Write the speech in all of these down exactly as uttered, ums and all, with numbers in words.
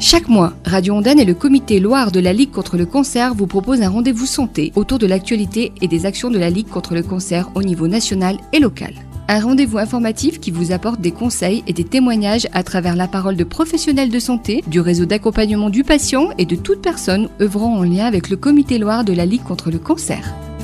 Chaque mois, Radio Ondaine et le comité Loire de la Ligue contre le cancer vous proposent un rendez-vous santé autour de l'actualité et des actions de la Ligue contre le cancer au niveau national et local. Un rendez-vous informatif qui vous apporte des conseils et des témoignages à travers la parole de professionnels de santé, du réseau d'accompagnement du patient et de toute personne œuvrant en lien avec le comité Loire de la Ligue contre le cancer.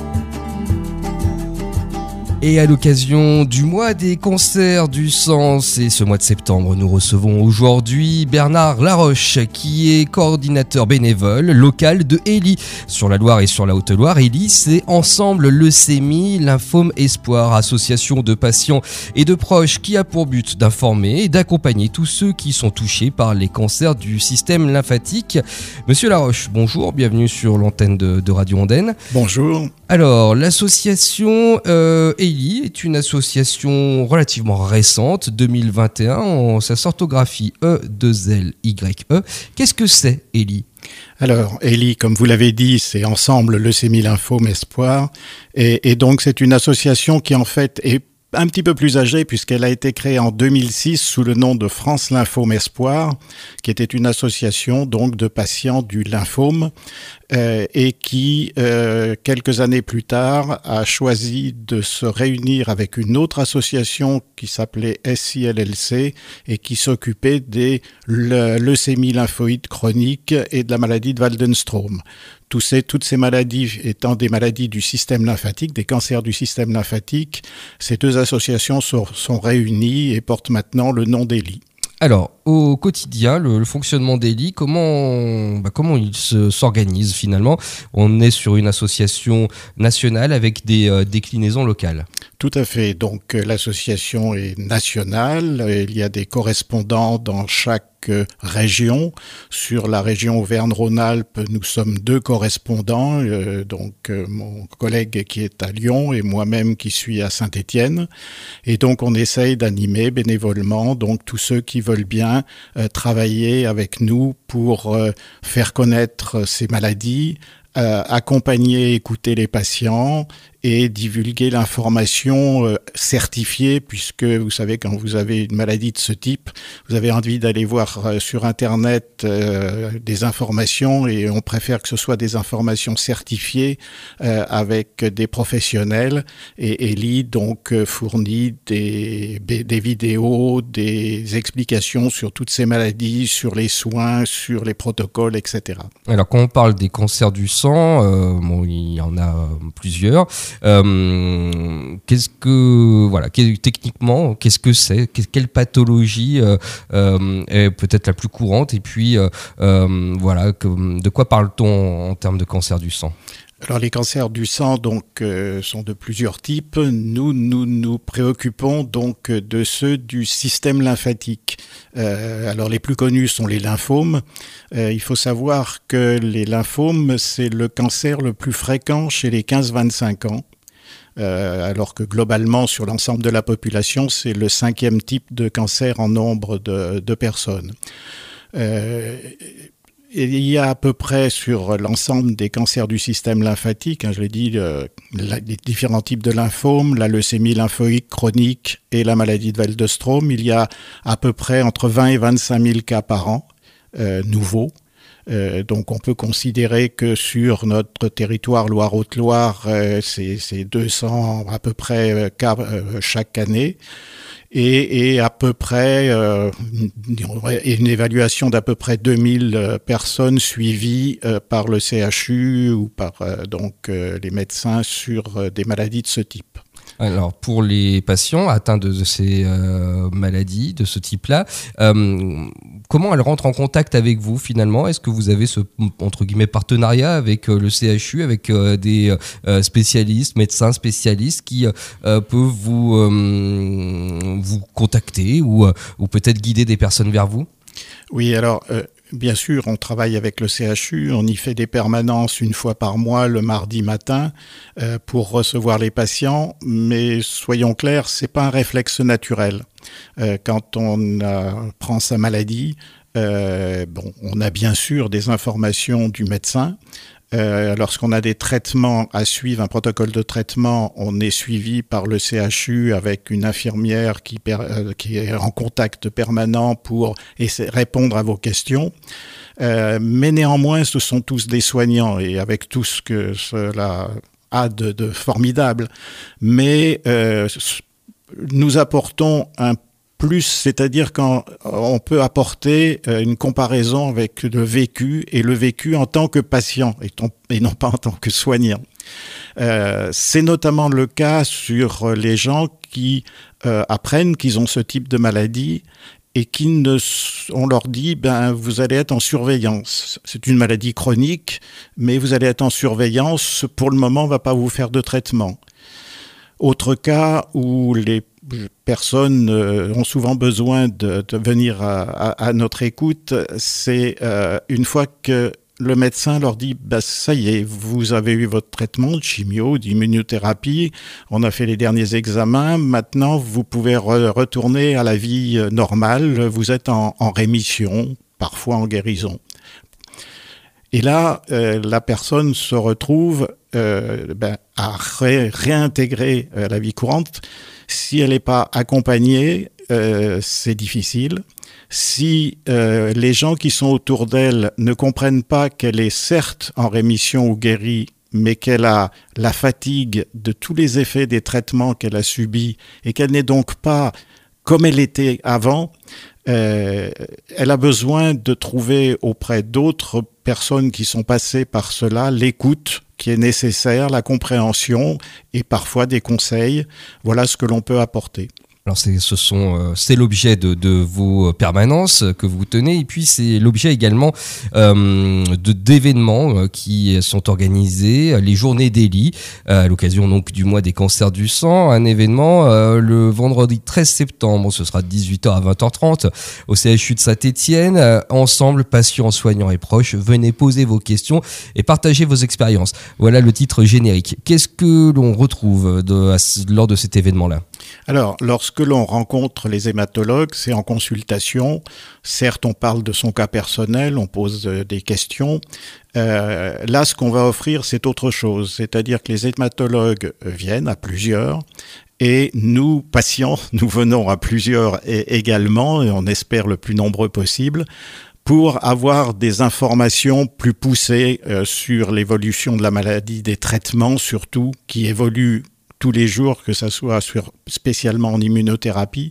Et à l'occasion du mois des cancers du sang, c'est ce mois de septembre, nous recevons aujourd'hui Bernard Laroche, qui est coordinateur bénévole local de Élie sur la Loire et sur la Haute-Loire. Élie, c'est Ensemble Leucémie, Lymphome Espoir, association de patients et de proches qui a pour but d'informer et d'accompagner tous ceux qui sont touchés par les cancers du système lymphatique. Monsieur Laroche, bonjour, bienvenue sur l'antenne de, de Radio Ondaine. Bonjour. Alors, l'association euh, Élie est une association relativement récente, deux mille vingt et un, en sa orthographie E deux L Y E. Qu'est-ce que c'est, Élie ? Alors, Élie, comme vous l'avez dit, c'est Ensemble Leucémie, Lymphome Espoir. Et, et donc, c'est une association qui, en fait, est un petit peu plus âgée puisqu'elle a été créée en deux mille six sous le nom de France Lymphome Espoir, qui était une association donc de patients du lymphome euh, et qui, euh, quelques années plus tard, a choisi de se réunir avec une autre association qui s'appelait S I L L C et qui s'occupait des le, leucémies lymphoïdes chroniques et de la maladie de Waldenström. Tous ces, toutes ces maladies étant des maladies du système lymphatique, des cancers du système lymphatique, ces deux associations sont, sont réunies et portent maintenant le nom d'Élie. Alors, au quotidien, le, le fonctionnement d'Élie, comment, bah, comment il se, s'organise finalement ? On est sur une association nationale avec des euh, déclinaisons locales. Tout à fait. Donc, euh, l'association est nationale. Il y a des correspondants dans chaque euh, région. Sur la région Auvergne-Rhône-Alpes, nous sommes deux correspondants. Euh, donc, euh, mon collègue qui est à Lyon et moi-même qui suis à Saint-Étienne. Et donc, on essaye d'animer bénévolement donc tous ceux qui veulent bien euh, travailler avec nous pour euh, faire connaître ces maladies, euh, accompagner, écouter les patients et divulguer l'information euh, certifiée, puisque vous savez, quand vous avez une maladie de ce type, vous avez envie d'aller voir euh, sur Internet euh, des informations et on préfère que ce soit des informations certifiées euh, avec des professionnels. Et Élie donc euh, fournit des, des vidéos, des explications sur toutes ces maladies, sur les soins, sur les protocoles, et cetera. Alors, quand on parle des cancers du sang, euh, bon, il y en a plusieurs. Euh, qu'est-ce que voilà, techniquement, qu'est-ce que c'est, quelle pathologie euh, euh, est peut-être la plus courante, et puis euh, euh, voilà, que, de quoi parle-t-on en termes de cancer du sang ? Alors les cancers du sang donc euh, sont de plusieurs types. Nous nous nous préoccupons donc de ceux du système lymphatique. Euh, alors les plus connus sont les lymphomes. Euh, il faut savoir que les lymphomes, c'est le cancer le plus fréquent chez les quinze vingt-cinq ans. Euh, alors que globalement, sur l'ensemble de la population, c'est le cinquième type de cancer en nombre de, de personnes. Euh, il y a à peu près sur l'ensemble des cancers du système lymphatique, hein, je l'ai dit, euh, la, les différents types de lymphomes, la leucémie lymphoïde chronique et la maladie de Waldenström, il y a à peu près entre vingt et vingt-cinq mille cas par an euh, nouveaux. Euh, donc on peut considérer que sur notre territoire Loire-Haute-Loire, euh, c'est, c'est deux cents à peu près euh, cas euh, chaque année. Et, et à peu près euh, une évaluation d'à peu près deux mille personnes suivies euh, par le C H U ou par euh, donc euh, les médecins sur euh, des maladies de ce type. Alors, pour les patients atteints de, de ces euh, maladies de ce type-là, euh, comment elles rentrent en contact avec vous finalement ? Est-ce que vous avez ce, entre guillemets, partenariat avec euh, le C H U, avec euh, des euh, spécialistes, médecins spécialistes qui euh, peuvent vous, euh, vous contacter ou, euh, ou peut-être guider des personnes vers vous ? Oui, alors... Euh Bien sûr, on travaille avec le C H U, on y fait des permanences une fois par mois le mardi matin euh, pour recevoir les patients, mais soyons clairs, c'est pas un réflexe naturel. Euh, quand on euh, prend sa maladie, euh, bon, on a bien sûr des informations du médecin, Euh, lorsqu'on a des traitements à suivre, un protocole de traitement, on est suivi par le C H U avec une infirmière qui, per, euh, qui est en contact permanent pour essayer, répondre à vos questions. Euh, mais néanmoins, ce sont tous des soignants et avec tout ce que cela a de, de formidable. Mais euh, nous apportons un plus, c'est-à-dire quand on peut apporter une comparaison avec le vécu et le vécu en tant que patient et, ton, et non pas en tant que soignant. Euh, c'est notamment le cas sur les gens qui euh, apprennent qu'ils ont ce type de maladie et qui ne, on leur dit, ben, vous allez être en surveillance. C'est une maladie chronique, mais vous allez être en surveillance. Pour le moment, on ne va pas vous faire de traitement. Autre cas où les personnes euh, ont souvent besoin de, de venir à, à, à notre écoute, c'est euh, une fois que le médecin leur dit bah, « ça y est, vous avez eu votre traitement de chimio, d'immunothérapie, on a fait les derniers examens, maintenant vous pouvez re- retourner à la vie normale, vous êtes en, en rémission, parfois en guérison ». Et là, euh, la personne se retrouve euh, ben, à ré- réintégrer euh, la vie courante. Si elle n'est pas accompagnée, euh, c'est difficile. Si euh, les gens qui sont autour d'elle ne comprennent pas qu'elle est certes en rémission ou guérie, mais qu'elle a la fatigue de tous les effets des traitements qu'elle a subis et qu'elle n'est donc pas comme elle était avant, euh, elle a besoin de trouver auprès d'autres personnes qui sont passées par cela l'écoute qui est nécessaire, la compréhension et parfois des conseils. Voilà ce que l'on peut apporter. Alors c'est, ce sont, euh, c'est l'objet de, de vos permanences que vous tenez et puis c'est l'objet également euh, de, d'événements euh, qui sont organisés, les journées d'Élie, euh, à l'occasion donc du mois des cancers du sang, un événement euh, le vendredi treize septembre, ce sera de dix-huit heures à vingt heures trente au C H U de Saint-Étienne. Euh, ensemble, patients, soignants et proches, venez poser vos questions et partager vos expériences. Voilà le titre générique. Qu'est-ce que l'on retrouve de, à, lors de cet événement-là ? Alors, lorsque l'on rencontre les hématologues, c'est en consultation. Certes, on parle de son cas personnel, on pose des questions. Euh, là, ce qu'on va offrir, c'est autre chose. C'est-à-dire que les hématologues viennent à plusieurs et nous, patients, nous venons à plusieurs également, et on espère le plus nombreux possible, pour avoir des informations plus poussées euh, sur l'évolution de la maladie, des traitements surtout, qui évoluent tous les jours, que ça soit sur, spécialement en immunothérapie,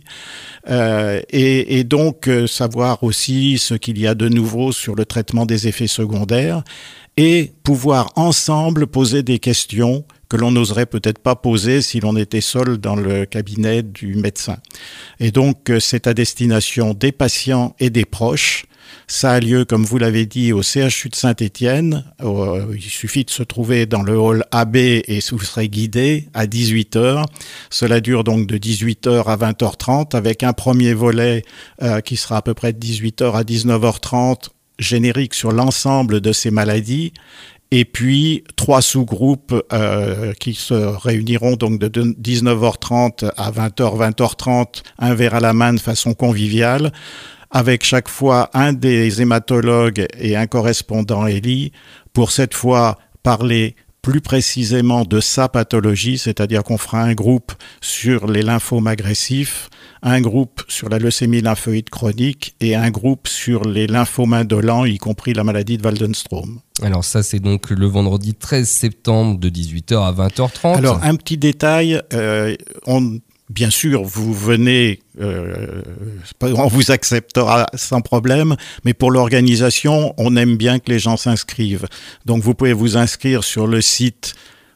euh, et, et donc euh, savoir aussi ce qu'il y a de nouveau sur le traitement des effets secondaires, et pouvoir ensemble poser des questions que l'on n'oserait peut-être pas poser si l'on était seul dans le cabinet du médecin. Et donc euh, c'est à destination des patients et des proches. Ça a lieu, comme vous l'avez dit, au C H U de Saint-Étienne. Euh, il suffit de se trouver dans le hall A B et vous serez guidé à dix-huit heures. Cela dure donc de dix-huit heures à vingt heures trente avec un premier volet euh, qui sera à peu près de dix-huit heures à dix-neuf heures trente, générique sur l'ensemble de ces maladies. Et puis trois sous-groupes euh, qui se réuniront donc de dix-neuf heures trente à vingt heures, vingt heures trente, un verre à la main de façon conviviale, avec chaque fois un des hématologues et un correspondant Élie, pour cette fois parler plus précisément de sa pathologie, c'est-à-dire qu'on fera un groupe sur les lymphomes agressifs, un groupe sur la leucémie lymphoïde chronique et un groupe sur les lymphomes indolents, y compris la maladie de Waldenström. Alors ça, c'est donc le vendredi treize septembre de dix-huit heures à vingt heures trente. Alors, un petit détail, euh, on... Bien sûr, vous venez, euh, on vous acceptera sans problème, mais pour l'organisation, on aime bien que les gens s'inscrivent. Donc vous pouvez vous inscrire sur le site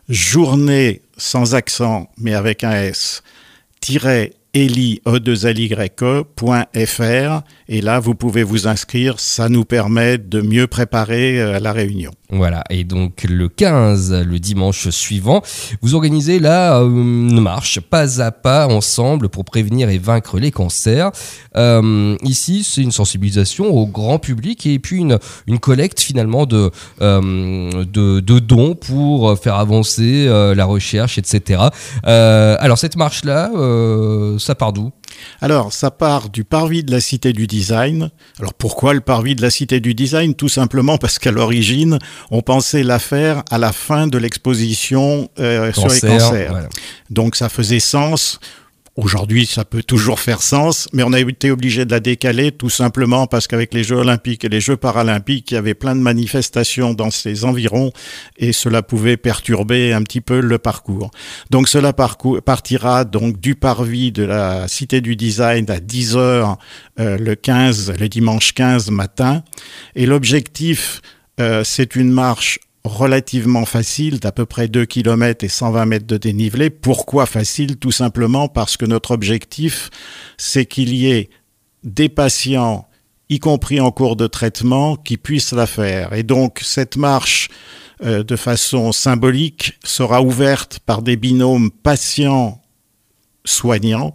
journée sans accent, mais avec un S, tiret Élie point F R, et là vous pouvez vous inscrire, ça nous permet de mieux préparer euh, la réunion. Voilà, et donc le quinze, le dimanche suivant, vous organisez là euh, une marche pas à pas ensemble pour prévenir et vaincre les cancers. Euh, ici, c'est une sensibilisation au grand public et puis une, une collecte finalement de, euh, de, de dons pour faire avancer euh, la recherche, et cetera. Euh, alors cette marche-là, euh, ça part d'où ? Alors, ça part du parvis de la Cité du Design. Alors, pourquoi le parvis de la Cité du Design ? Tout simplement parce qu'à l'origine, on pensait la faire à la fin de l'exposition euh, sur les cancers. Voilà. Donc, ça faisait sens. Aujourd'hui, ça peut toujours faire sens, mais on a été obligé de la décaler tout simplement parce qu'avec les Jeux Olympiques et les Jeux Paralympiques, il y avait plein de manifestations dans ces environs et cela pouvait perturber un petit peu le parcours. Donc cela parcours, partira donc du parvis de la Cité du Design à dix heures euh, le quinze, le dimanche quinze matin. Et l'objectif, euh, c'est une marche relativement facile, d'à peu près deux kilomètres et cent vingt mètres de dénivelé. Pourquoi facile ? Tout simplement parce que notre objectif, c'est qu'il y ait des patients, y compris en cours de traitement, qui puissent la faire. Et donc, cette marche, euh, de façon symbolique, sera ouverte par des binômes patients-soignants.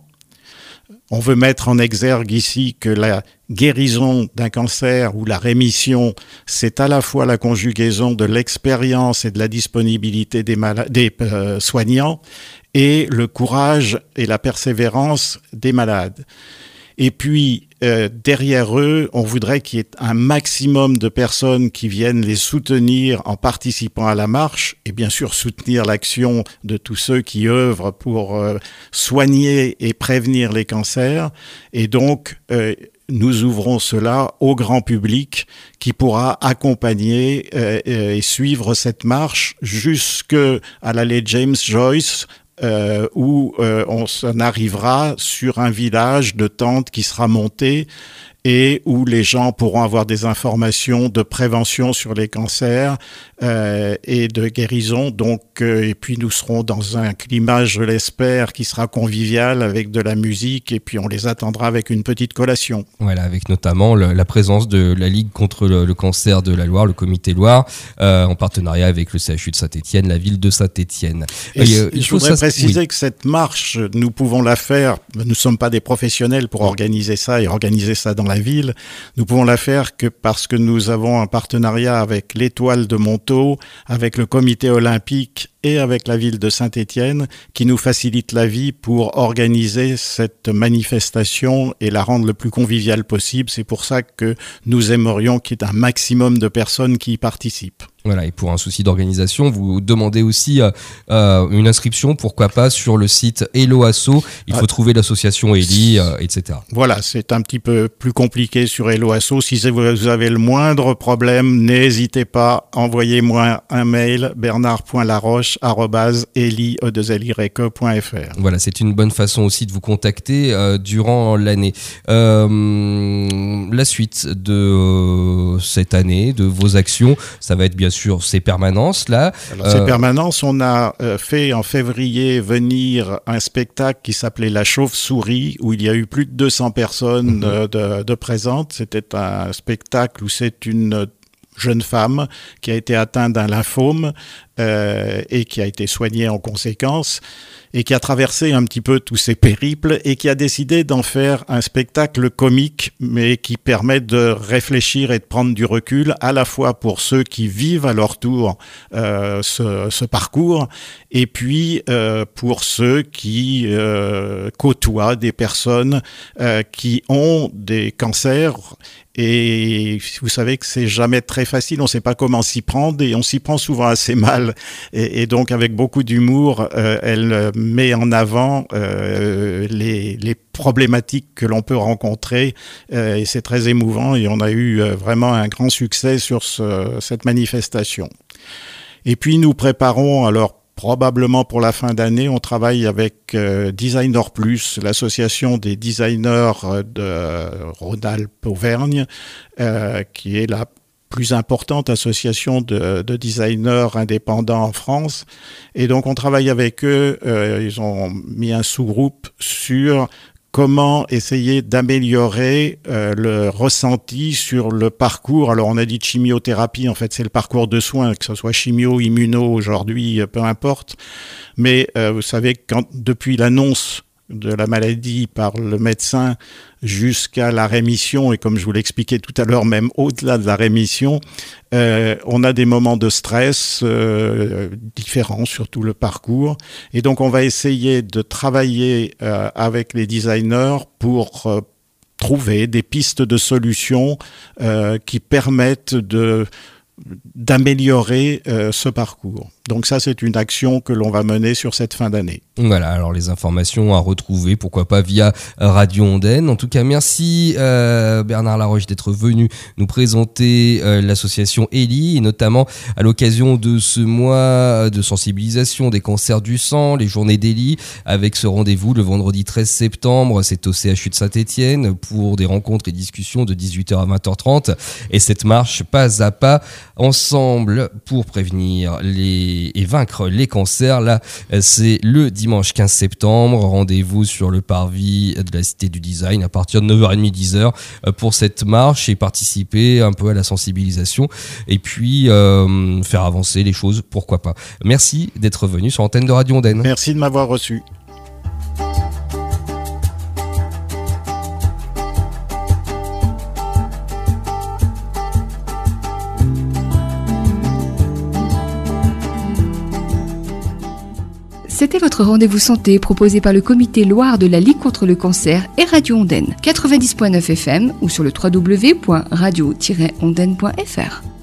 On veut mettre en exergue ici que la guérison d'un cancer ou la rémission, c'est à la fois la conjugaison de l'expérience et de la disponibilité des, malades, des euh, soignants et le courage et la persévérance des malades. Et puis, euh, derrière eux, on voudrait qu'il y ait un maximum de personnes qui viennent les soutenir en participant à la marche et bien sûr soutenir l'action de tous ceux qui œuvrent pour euh, soigner et prévenir les cancers. Et donc, euh, nous ouvrons cela au grand public qui pourra accompagner euh, et suivre cette marche jusqu'à l'allée James Joyce, Euh, où euh, on s'en arrivera sur un village de tentes qui sera monté et où les gens pourront avoir des informations de prévention sur les cancers euh, et de guérison. Donc, euh, et puis nous serons dans un climat, je l'espère, qui sera convivial avec de la musique et puis on les attendra avec une petite collation. Voilà, avec notamment le, la présence de la Ligue contre le, le cancer de la Loire, le Comité Loire, euh, en partenariat avec le C H U de Saint-Étienne, la ville de Saint-Étienne. Et et euh, je voudrais ça... préciser oui. que cette marche, nous pouvons la faire, nous ne sommes pas des professionnels pour organiser ça et organiser ça dans la ville. Nous pouvons la faire que parce que nous avons un partenariat avec l'Étoile de Montaut, avec le Comité olympique et avec la ville de Saint-Étienne qui nous facilite la vie pour organiser cette manifestation et la rendre le plus conviviale possible. C'est pour ça que nous aimerions qu'il y ait un maximum de personnes qui y participent. Voilà, et pour un souci d'organisation, vous demandez aussi euh, euh, une inscription, pourquoi pas, sur le site Hello Asso. Il faut ah, trouver l'association Eli, euh, et cetera. Voilà, c'est un petit peu plus compliqué sur Hello Asso. Si vous avez le moindre problème, n'hésitez pas, envoyez-moi un mail, bernard point laroche arobase eli point f r. Voilà, c'est une bonne façon aussi de vous contacter euh, durant l'année. Euh, la suite de euh, cette année, de vos actions, ça va être bien sur ces permanences là. Alors, ces euh... permanences, on a euh, fait en février venir un spectacle qui s'appelait La Chauve-souris, où il y a eu plus de deux cents personnes mmh. euh, de, de présentes. C'était un spectacle où c'est une jeune femme qui a été atteinte d'un lymphome euh, et qui a été soignée en conséquence et qui a traversé un petit peu tous ces périples et qui a décidé d'en faire un spectacle comique mais qui permet de réfléchir et de prendre du recul à la fois pour ceux qui vivent à leur tour euh, ce, ce parcours et puis euh, pour ceux qui euh, côtoient des personnes euh, qui ont des cancers. Et vous savez que c'est jamais très facile, on ne sait pas comment s'y prendre et on s'y prend souvent assez mal. Et, et donc avec beaucoup d'humour, euh, elle met en avant euh, les, les problématiques que l'on peut rencontrer euh, et c'est très émouvant et on a eu euh, vraiment un grand succès sur ce, cette manifestation. Et puis nous préparons alors probablement pour la fin d'année, on travaille avec euh, Designer Plus, l'association des designers de Rhône-Alpes-Auvergne, euh, qui est la plus importante association de, de designers indépendants en France. Et donc on travaille avec eux, euh, ils ont mis un sous-groupe sur comment essayer d'améliorer euh, le ressenti sur le parcours. Alors on a dit chimiothérapie, en fait c'est le parcours de soins, que ce soit chimio, immuno aujourd'hui, peu importe. Mais euh, vous savez, quand, depuis l'annonce de la maladie par le médecin jusqu'à la rémission, et comme je vous l'expliquais tout à l'heure, même au-delà de la rémission, euh, on a des moments de stress euh, différents sur tout le parcours. Et donc, on va essayer de travailler euh, avec les designers pour euh, trouver des pistes de solutions euh, qui permettent de d'améliorer euh, ce parcours. Donc ça, c'est une action que l'on va mener sur cette fin d'année. Voilà, alors les informations à retrouver, pourquoi pas via Radio Ondaine. En tout cas, merci euh, Bernard Laroche d'être venu nous présenter euh, l'association Eli, et notamment à l'occasion de ce mois de sensibilisation des cancers du sang, les journées d'Eli, avec ce rendez-vous le vendredi treize septembre, c'est au C H U de Saint-Étienne, pour des rencontres et discussions de dix-huit heures à vingt heures trente, et cette marche pas à pas ensemble pour prévenir les et vaincre les cancers. Là, c'est le dimanche quinze septembre. Rendez-vous sur le parvis de la Cité du Design à partir de neuf heures trente, dix heures pour cette marche et participer un peu à la sensibilisation et puis euh, faire avancer les choses, pourquoi pas. Merci d'être venu sur l'antenne de Radio Ondaine. Merci de m'avoir reçu. C'était votre rendez-vous santé proposé par le comité Loire de la Ligue contre le cancer et Radio Ondaine, quatre-vingt-dix point neuf F M ou sur le w w w point radio tiret ondaine point f r.